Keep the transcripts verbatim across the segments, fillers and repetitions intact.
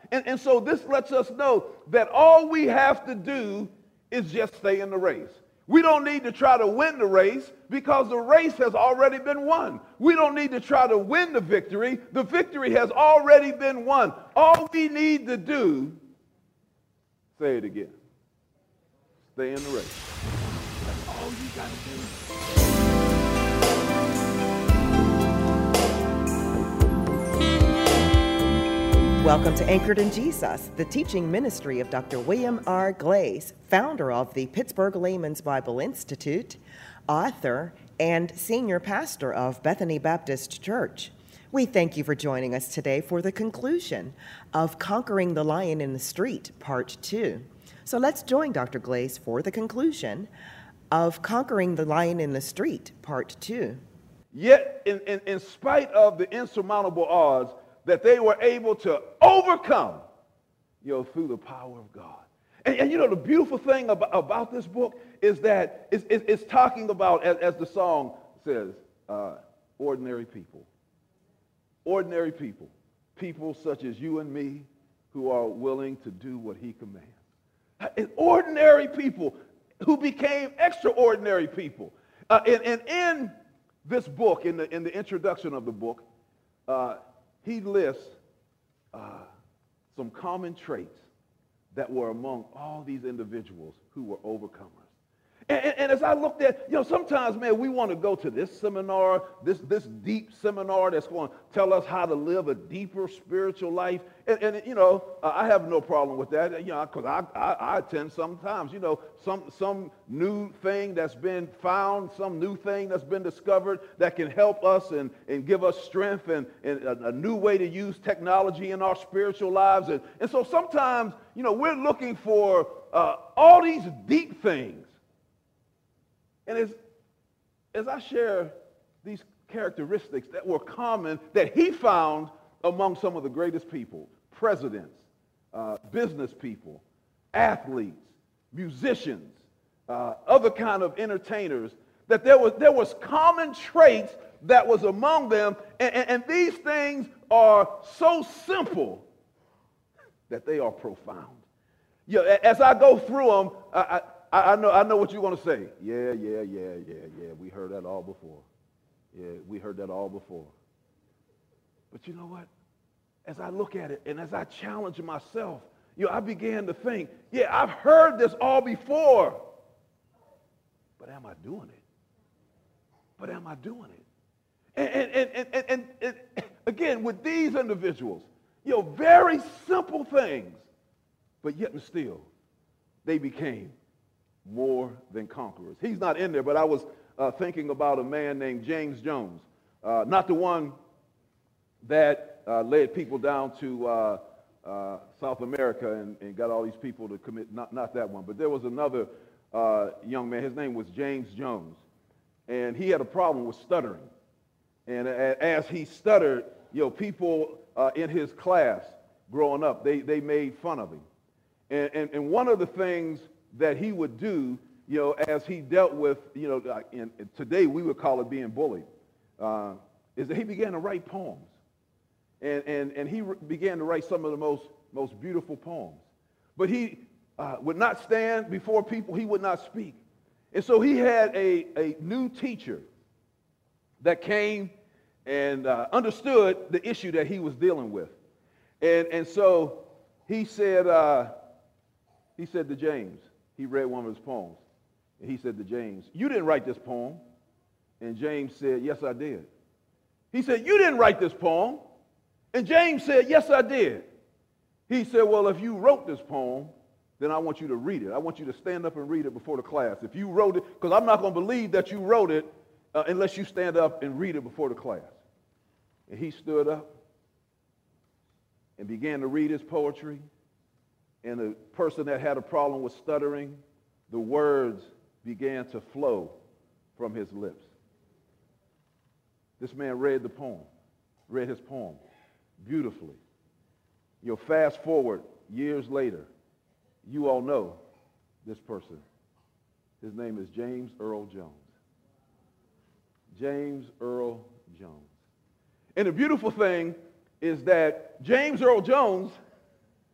And, and so this lets us know that all we have to do is just stay in the race. We don't need to try to win the race because the race has already been won. We don't need to try to win the victory. The victory has already been won. All we need to do, say it again, stay in the race. That's all you got to do. Welcome to Anchored in Jesus, the teaching ministry of Doctor William R. Glaze, founder of the Pittsburgh Layman's Bible Institute, author, and senior pastor of Bethany Baptist Church. We thank you for joining us today for the conclusion of Conquering the Lion in the Street, Part two. So let's join Doctor Glaze for the conclusion of Conquering the Lion in the Street, Part two. Yet, in, in, in spite of the insurmountable odds, that they were able to overcome, you know, through the power of God. And, and you know, the beautiful thing about, about this book is that it's, it's, it's talking about, as, as the song says, uh, ordinary people. Ordinary people. People such as you and me who are willing to do what he commands. And ordinary people who became extraordinary people. Uh, and, and in this book, in the, in the introduction of the book, uh, he lists uh, some common traits that were among all these individuals who were overcomers. And, and, and as I looked at, you know, sometimes, man, we want to go to this seminar, this, this deep seminar that's going to tell us how to live a deeper spiritual life. And, and you know, uh, I have no problem with that, you know, because I, I, I attend sometimes, you know, some, some new thing that's been found, some new thing that's been discovered that can help us and, and give us strength and, and a, a new way to use technology in our spiritual lives. And, and so sometimes, you know, we're looking for uh, all these deep things. And as, as I share these characteristics that were common, that he found among some of the greatest people, presidents, uh, business people, athletes, musicians, uh, other kind of entertainers, that there was, there was common traits that was among them, and, and, and these things are so simple that they are profound. You know, as I go through them, I, I I know, I know what you're going to say. Yeah, yeah, yeah, yeah, yeah. We heard that all before. Yeah, we heard that all before. But you know what? As I look at it and as I challenge myself, you know, I began to think, yeah, I've heard this all before. But am I doing it? But am I doing it? And, and, and, and, and, and again, with these individuals, you know, very simple things, but yet and still, they became more than conquerors. He's not in there, but I was uh, thinking about a man named James Jones, uh, not the one that uh, led people down to uh, uh, South America and, and got all these people to commit, not, not that one, but there was another uh, young man. His name was James Jones, and he had a problem with stuttering. And as he stuttered, you know, people uh, in his class growing up, they, they made fun of him. And, and, and one of the things that he would do, you know, as he dealt with, you know, like in, today we would call it being bullied, uh, is that he began to write poems. And, and, and he re- began to write some of the most, most beautiful poems. But he uh, would not stand before people. He would not speak. And so he had a, a new teacher that came and uh, understood the issue that he was dealing with. And, and so he said, uh, he said to James, he read one of his poems, and he said to James, "You didn't write this poem." And James said, "Yes, I did." He said, "You didn't write this poem." And James said, "Yes, I did." He said, "Well, if you wrote this poem, then I want you to read it. I want you to stand up and read it before the class. If you wrote it, because I'm not going to believe that you wrote it uh, unless you stand up and read it before the class." And he stood up and began to read his poetry. And the person that had a problem with stuttering, the words began to flow from his lips. This man read the poem, read his poem beautifully. You know, fast forward years later, you all know this person. His name is James Earl Jones. James Earl Jones. And the beautiful thing is that James Earl Jones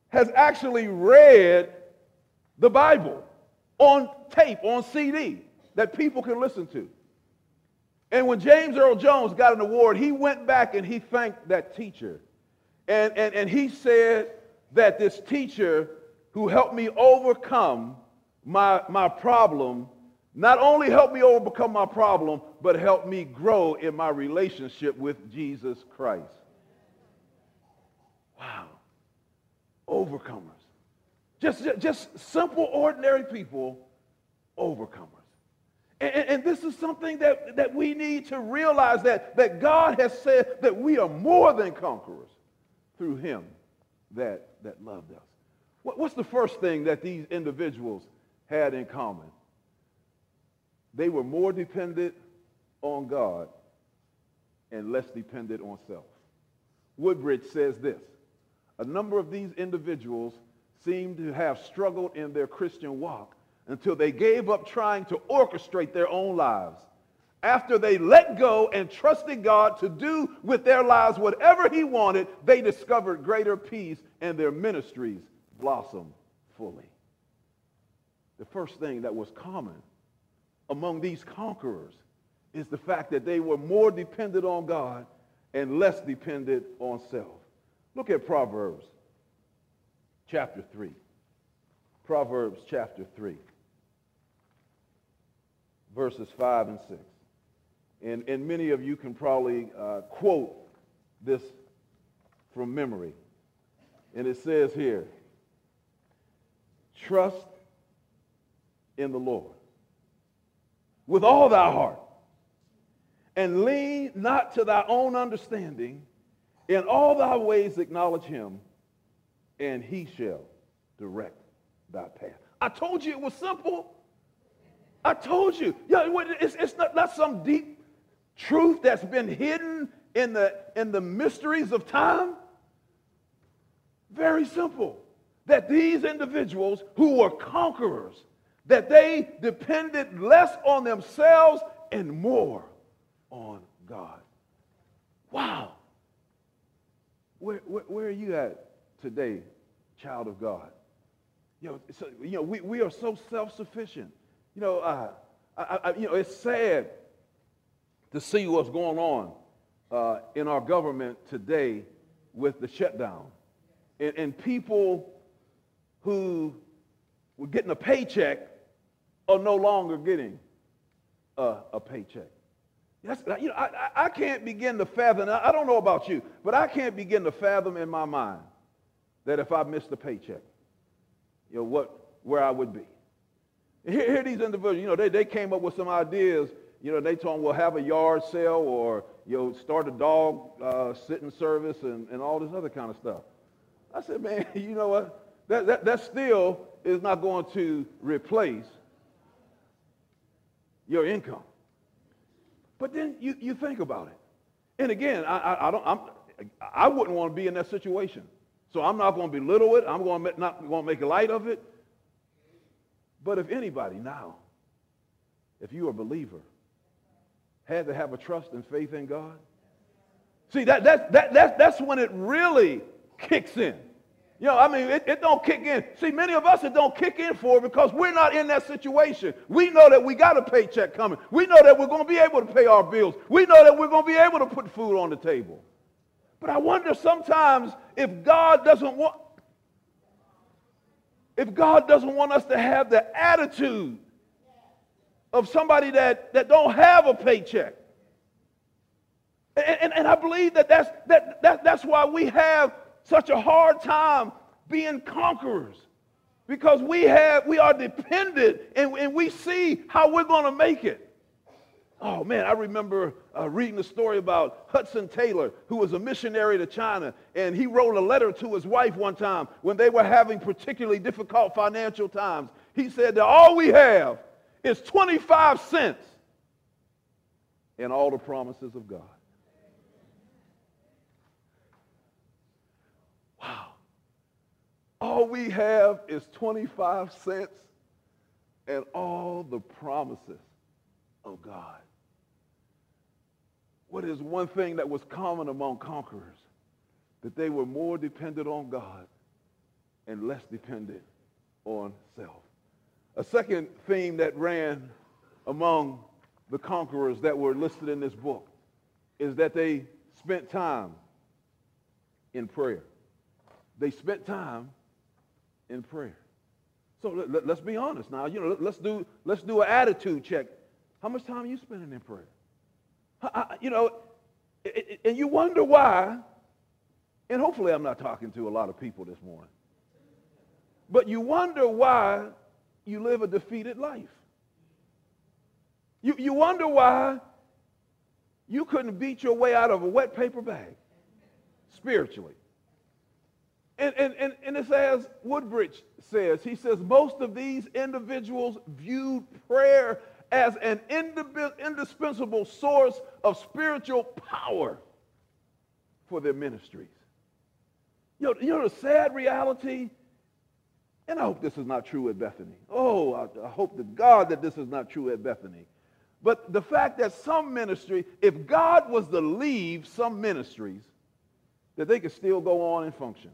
has actually read the Bible on tape, on C D, that people can listen to. And when James Earl Jones got an award, he went back and he thanked that teacher. And, and, and he said that this teacher who helped me overcome my, my problem not only helped me overcome my problem, but helped me grow in my relationship with Jesus Christ. Wow. Overcomers. Just, just, just simple, ordinary people, overcomers. And, and, and this is something that, that we need to realize, that, that God has said that we are more than conquerors through him that, that loved us. What, what's the first thing that these individuals had in common? They were more dependent on God and less dependent on self. Woodbridge says this: a number of these individuals seem to have struggled in their Christian walk until they gave up trying to orchestrate their own lives. After they let go and trusted God to do with their lives whatever he wanted, they discovered greater peace and their ministries blossomed fully. The first thing that was common among these conquerors is the fact that they were more dependent on God and less dependent on self. Look at Proverbs chapter three. Proverbs chapter three, verses five and six. And, and many of you can probably uh, quote this from memory. And it says here, trust in the Lord with all thy heart, and lean not to thy own understanding. In all thy ways acknowledge him, and he shall direct thy path. I told you it was simple. I told you. Yeah, it's, it's not, not some deep truth that's been hidden in the, in the mysteries of time. Very simple. That these individuals who were conquerors, that they depended less on themselves and more on God. Wow. Where, where, where are you at today, child of God? You know, so, you know we, we are so self-sufficient. You know, uh, I, I, you know, it's sad to see what's going on uh, in our government today with the shutdown. And, and people who were getting a paycheck are no longer getting a, a paycheck. That's, you know, I, I can't begin to fathom, I don't know about you, but I can't begin to fathom in my mind that if I missed a paycheck, you know, what, where I would be. Here, here these individuals, you know, they, they came up with some ideas. You know, they told them, we'll have a yard sale, or, you know, start a dog uh, sitting service and, and all this other kind of stuff. I said, man, you know what? That, that, that still is not going to replace your income. But then you, you think about it. And again, I, I, I, don't, I'm, I wouldn't want to be in that situation. So I'm not going to belittle it. I'm going to not going to make light of it. But if anybody now, if you're a believer, had to have a trust and faith in God, see, that, that, that, that, that's when it really kicks in. You know, I mean, it, it don't kick in. See, many of us, it don't kick in for because we're not in that situation. We know that we got a paycheck coming. We know that we're going to be able to pay our bills. We know that we're going to be able to put food on the table. But I wonder sometimes if God doesn't want, if God doesn't want us to have the attitude of somebody that, that don't have a paycheck. And, and, and I believe that that's, that, that that's why we have such a hard time being conquerors, because we have we are dependent, and, and we see how we're going to make it. Oh man, I remember uh, reading a story about Hudson Taylor, who was a missionary to China, and he wrote a letter to his wife one time when they were having particularly difficult financial times. He said that all we have is twenty-five cents and all the promises of God. All we have is twenty-five cents and all the promises of God. What is one thing that was common among conquerors? That they were more dependent on God and less dependent on self. A second theme that ran among the conquerors that were listed in this book is that they spent time in prayer. They spent time in prayer. So let, let, let's be honest now. You know, let, let's do let's do an attitude check. How much time are you spending in prayer? I, I, you know, it, it, and you wonder why. And hopefully, I'm not talking to a lot of people this morning. But you wonder why you live a defeated life. You you wonder why you couldn't beat your way out of a wet paper bag spiritually. And, and, and, and it's as Woodbridge says, he says, most of these individuals viewed prayer as an indispensable source of spiritual power for their ministries. You know, you know the sad reality, and I hope this is not true at Bethany. Oh, I, I hope to God that this is not true at Bethany. But the fact that some ministry, if God was to leave some ministries, that they could still go on and function.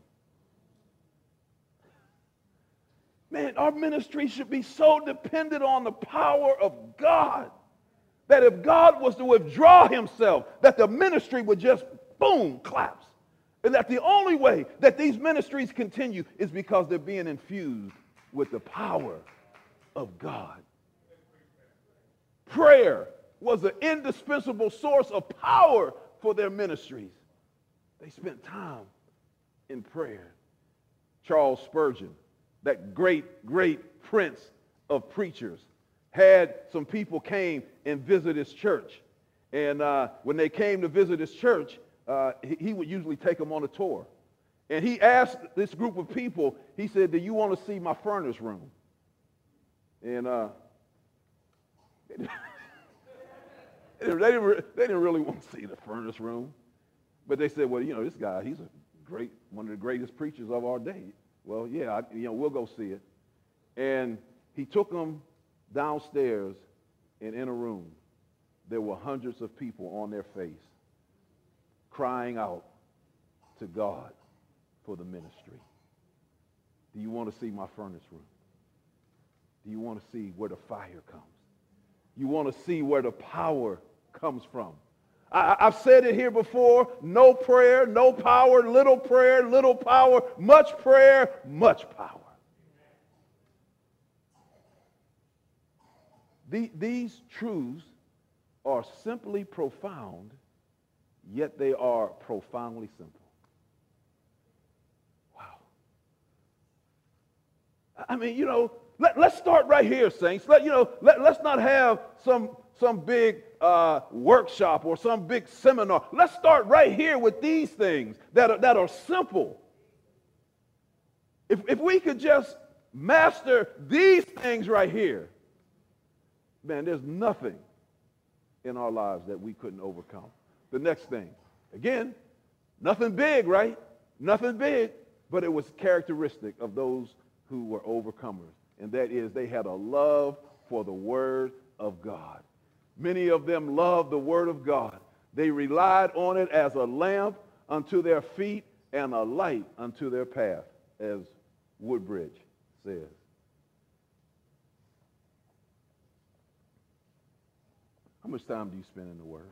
Man, our ministry should be so dependent on the power of God that if God was to withdraw himself, that the ministry would just, boom, collapse. And that the only way that these ministries continue is because they're being infused with the power of God. Prayer was an indispensable source of power for their ministries. They spent time in prayer. Charles Spurgeon, that great, great prince of preachers, had some people came and visit his church. And uh, when they came to visit his church, uh, he, he would usually take them on a tour. And he asked this group of people, he said, do you want to see my furnace room? And uh, they, didn't, they, didn't, they didn't really want to see the furnace room. But they said, well, you know, this guy, he's a great, one of the greatest preachers of our day. Well, yeah, I, you know, we'll go see it. And he took them downstairs, and in a room, there were hundreds of people on their face crying out to God for the ministry. Do you want to see my furnace room? Do you want to see where the fire comes? You want to see where the power comes from? I, I've said it here before, no prayer, no power, little prayer, little power, much prayer, much power. The, these truths are simply profound, yet they are profoundly simple. Wow. I mean, you know, let, let's start right here, saints. Let, you know, let, let's not have some, some big uh, workshop or some big seminar. Let's start right here with these things that are, that are simple. If, if we could just master these things right here, man, there's nothing in our lives that we couldn't overcome. The next thing, again, nothing big, right? Nothing big, but it was characteristic of those who were overcomers, and that is they had a love for the Word of God. Many of them loved the Word of God. They relied on it as a lamp unto their feet and a light unto their path, as Woodbridge says. How much time do you spend in the Word?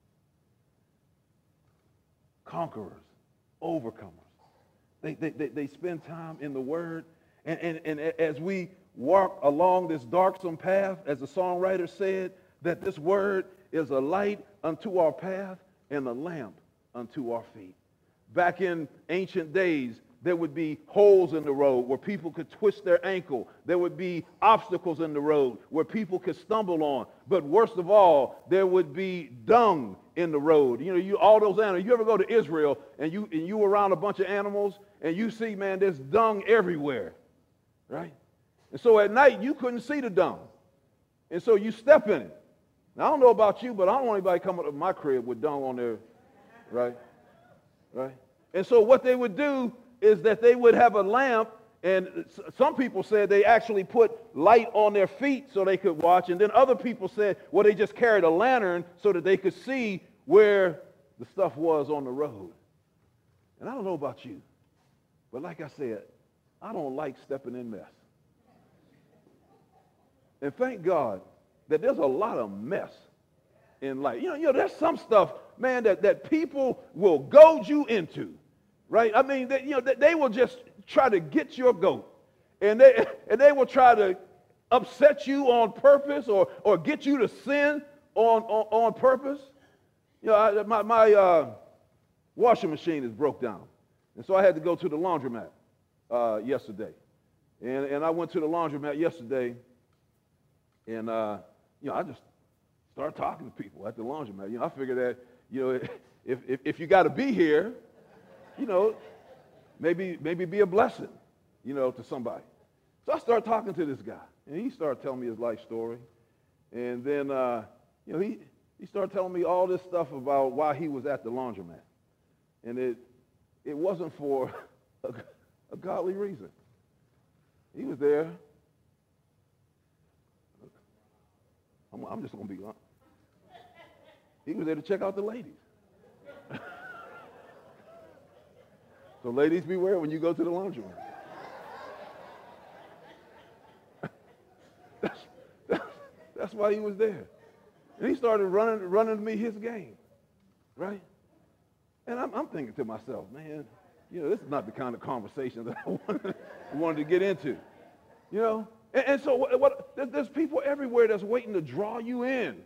Conquerors, overcomers. They, they, they, they spend time in the Word. And, and, and as we walk along this darksome path, as the songwriter said, that this Word is a light unto our path and a lamp unto our feet. Back in ancient days, there would be holes in the road where people could twist their ankle. There would be obstacles in the road where people could stumble on. But worst of all, there would be dung in the road. You know, you all those animals. You ever go to Israel and you and you around a bunch of animals and you see, man, there's dung everywhere, right? And so at night you couldn't see the dung, and so you step in it. Now I don't know about you, but I don't want anybody coming up to my crib with dung on their, right, right. And so what they would do is that they would have a lamp, and some people said they actually put light on their feet so they could watch, and then other people said, well, they just carried a lantern so that they could see where the stuff was on the road. And I don't know about you, but like I said, I don't like stepping in mess. And thank God that there's a lot of mess in life. You know, you know, there's some stuff, man, that, that people will goad you into, right? I mean, they, you know, they, they will just try to get your goat, and they and they will try to upset you on purpose, or or get you to sin on on, on purpose. You know, I, my my uh, washing machine is broke down, and so I had to go to the laundromat uh, yesterday, and and I went to the laundromat yesterday, and uh, you know, I just started talking to people at the laundromat. You know, I figured that, you know, if if, if you got to be here, you know, maybe maybe be a blessing, you know, to somebody. So I started talking to this guy, and he started telling me his life story, and then uh, you know he he started telling me all this stuff about why he was at the laundromat, and it it wasn't for a, a godly reason. He was there. I'm, I'm just gonna be honest. He was there to check out the ladies. So ladies, beware when you go to the laundromat. that's, that's, that's why he was there. And he started running, running to me his game, right? And I'm, I'm thinking to myself, man, you know, this is not the kind of conversation that I wanted, wanted to get into, you know? And, and so what, what, there's, there's people everywhere that's waiting to draw you in.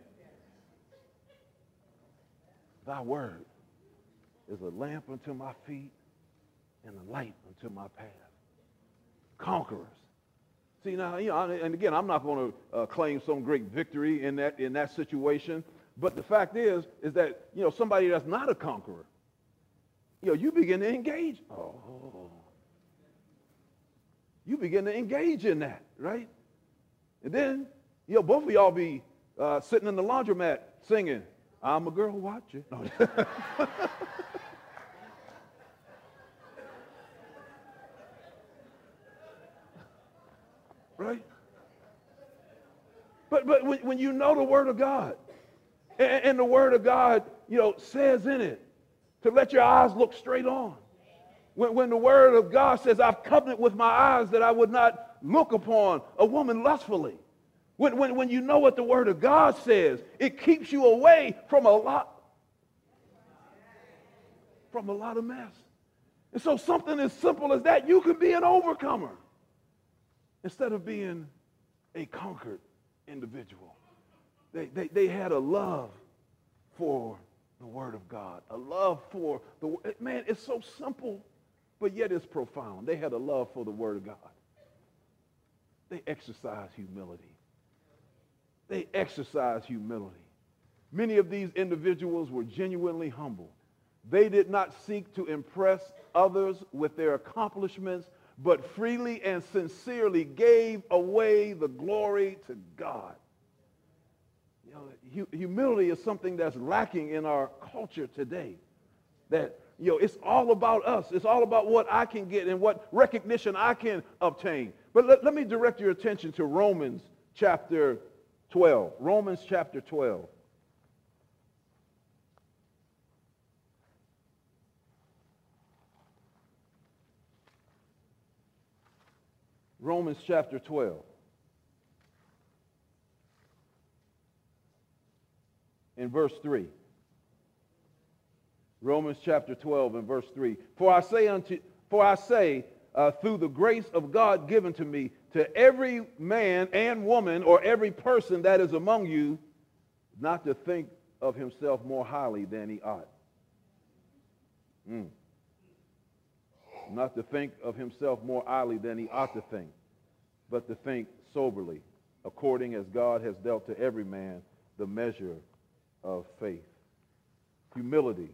Thy word is a lamp unto my feet and a light unto my path. Conquerors. See, now, you know, and again, I'm not going to uh, claim some great victory in that in that situation, but the fact is, is that, you know, somebody that's not a conqueror, you know, you begin to engage. Oh, you begin to engage in that, right? And then, you know, both of y'all be uh, sitting in the laundromat singing, I'm a girl, watch it. No. Right? But but when, when you know the Word of God, and, and the Word of God, you know, says in it to let your eyes look straight on. When, when the Word of God says, I've covenanted with my eyes that I would not look upon a woman lustfully. When, when, when you know what the Word of God says, it keeps you away from a lot, from a lot of mess. And so something as simple as that, you can be an overcomer instead of being a conquered individual. They, they, they had a love for the Word of God, a love for the, man, it's so simple, but yet it's profound. They had a love for the Word of God. They exercised humility. They exercised humility. Many of these individuals were genuinely humble. They did not seek to impress others with their accomplishments, but freely and sincerely gave away the glory to God. You know, hu- humility is something that's lacking in our culture today. That, you know, it's all about us. It's all about what I can get and what recognition I can obtain. But let, let me direct your attention to Romans chapter twelve. Romans chapter twelve. Romans chapter twelve. In verse three. Romans chapter twelve and verse three. For I say unto for I say uh, through the grace of God given to me, to every man and woman or every person that is among you, not to think of himself more highly than he ought. Mm. Not to think of himself more highly than he ought to think, but to think soberly, according as God has dealt to every man the measure of faith. Humility.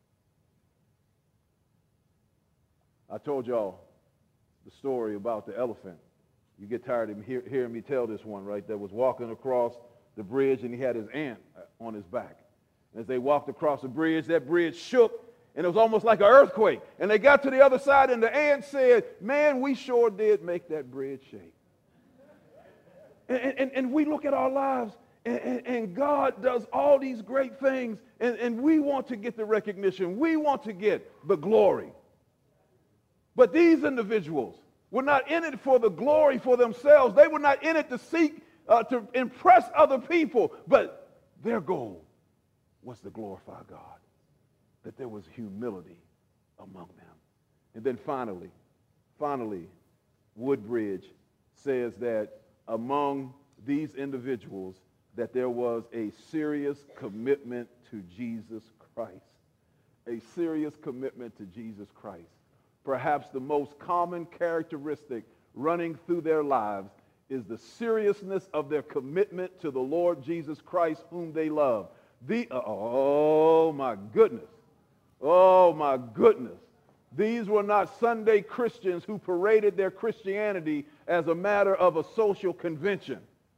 I told y'all the story about the elephant. You get tired of hear, hearing me tell this one, right? That was walking across the bridge and he had his ant on his back. And as they walked across the bridge, that bridge shook and it was almost like an earthquake. And they got to the other side and the ant said, man, we sure did make that bridge shake. And, and, and we look at our lives and, and, and God does all these great things and, and we want to get the recognition. We want to get the glory. But these individuals were not in it for the glory for themselves. They were not in it to seek, uh, to impress other people, but their goal was to glorify God, that there was humility among them. And then finally, finally, Woodbridge says that among these individuals, that there was a serious commitment to Jesus Christ. A serious commitment to Jesus Christ. Perhaps the most common characteristic running through their lives is the seriousness of their commitment to the Lord Jesus Christ, whom they love. The, oh, my goodness. Oh, my goodness. These were not Sunday Christians who paraded their Christianity as a matter of a social convention.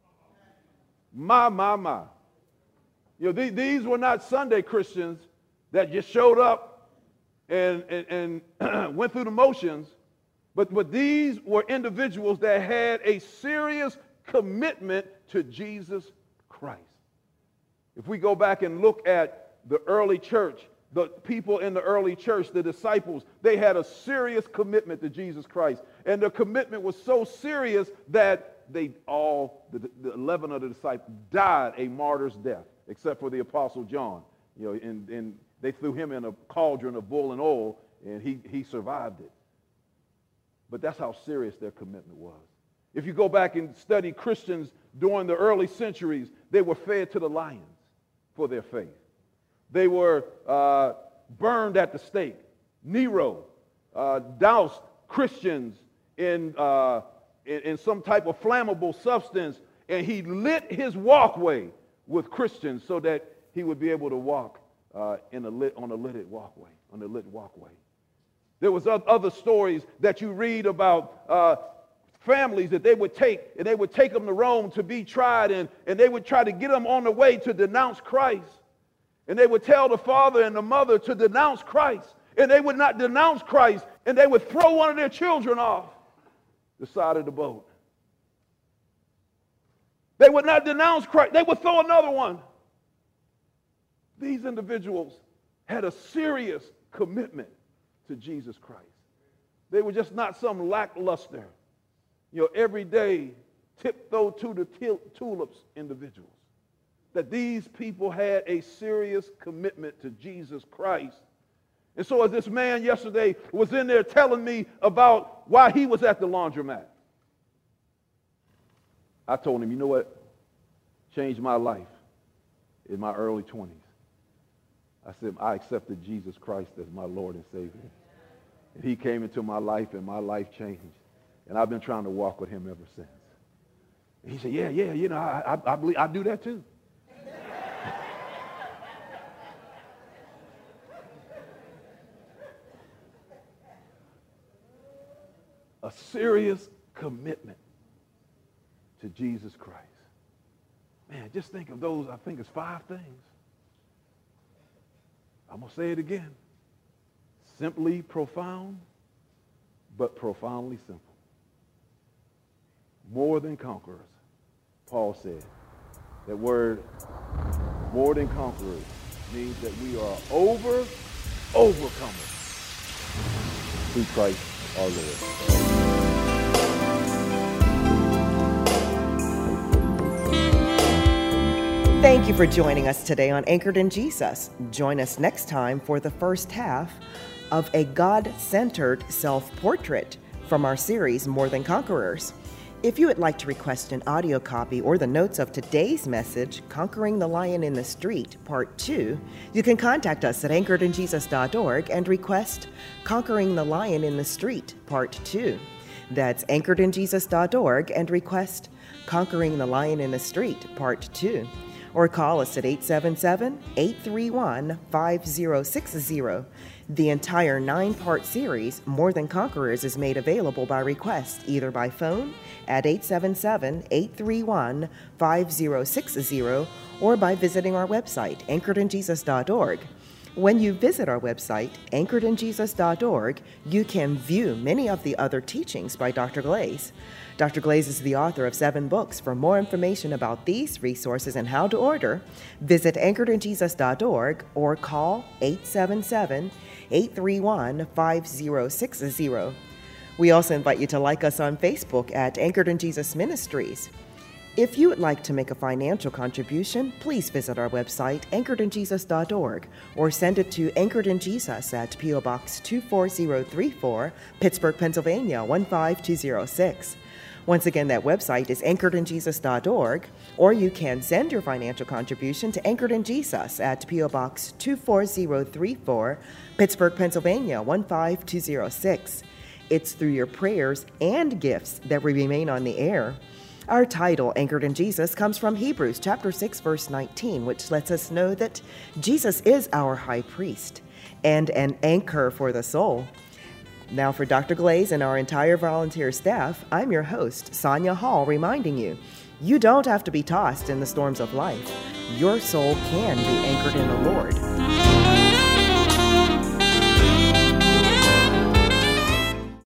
My, my, my. You know, th- these were not Sunday Christians that just showed up and, and, and went through the motions, but, but these were individuals that had a serious commitment to Jesus Christ. If we go back and look at the early church, the people in the early church, the disciples, they had a serious commitment to Jesus Christ. And their commitment was so serious that they all, the, the eleven of the disciples, died a martyr's death, except for the Apostle John. You know, and, and they threw him in a cauldron of boiling oil, and he, he survived it. But that's how serious their commitment was. If you go back and study Christians during the early centuries, they were fed to the lions for their faith. They were uh, burned at the stake. Nero uh, doused Christians in, uh, in, in some type of flammable substance, and he lit his walkway with Christians so that he would be able to walk uh, in a lit, on a lit walkway, on a lit walkway. There was other stories that you read about uh, families that they would take, and they would take them to Rome to be tried, and, and they would try to get them on the way to denounce Christ. And they would tell the father and the mother to denounce Christ, and they would not denounce Christ, and they would throw one of their children off the side of the boat. They would not denounce Christ. They would throw another one. These individuals had a serious commitment to Jesus Christ. They were just not some lackluster, you know, everyday tiptoe to the tulips individuals. That these people had a serious commitment to Jesus Christ. And so as this man yesterday was in there telling me about why he was at the laundromat, I told him, you know what changed my life in my early twenties? I said, I accepted Jesus Christ as my Lord and Savior. And he came into my life, and my life changed. And I've been trying to walk with him ever since. And he said, yeah, yeah, you know, I, I, I believe I do that too. A serious commitment to Jesus Christ. Man, just think of those, I think it's five things. I'm going to say it again. Simply profound, but profoundly simple. More than conquerors, Paul said. That word, more than conquerors, means that we are over, overcomers through Christ our Lord. Thank you for joining us today on Anchored in Jesus. Join us next time for the first half of a God-centered self-portrait from our series, More Than Conquerors. If you would like to request an audio copy or the notes of today's message, Conquering the Lion in the Street, Part two, you can contact us at anchored in jesus dot org and request Conquering the Lion in the Street, Part two. That's anchored in jesus dot org and request Conquering the Lion in the Street, Part two. Or call us at eight seven seven, eight three one, five zero six zero. The entire nine-part series, More Than Conquerors, is made available by request, either by phone at eight seven seven, eight three one, five zero six zero or by visiting our website, anchored in jesus dot org. When you visit our website, anchored in jesus dot org, you can view many of the other teachings by Doctor Glaze. Doctor Glaze is the author of seven books. For more information about these resources and how to order, visit anchored in jesus dot org or call eight seven seven, eight three one, five zero six zero. We also invite you to like us on Facebook at Anchored in Jesus Ministries. If you would like to make a financial contribution, please visit our website, anchored in jesus dot org, or send it to Anchored in Jesus at P O Box two four zero three four, Pittsburgh, Pennsylvania one five two zero six. Once again, that website is anchored in jesus dot org, or you can send your financial contribution to Anchored in Jesus at P O Box two four zero three four, Pittsburgh, Pennsylvania one five two zero six. It's through your prayers and gifts that we remain on the air. Our title, Anchored in Jesus, comes from Hebrews chapter six, verse nineteen, which lets us know that Jesus is our high priest and an anchor for the soul. Now for Doctor Glaze and our entire volunteer staff, I'm your host, Sonia Hall, reminding you, you don't have to be tossed in the storms of life. Your soul can be anchored in the Lord.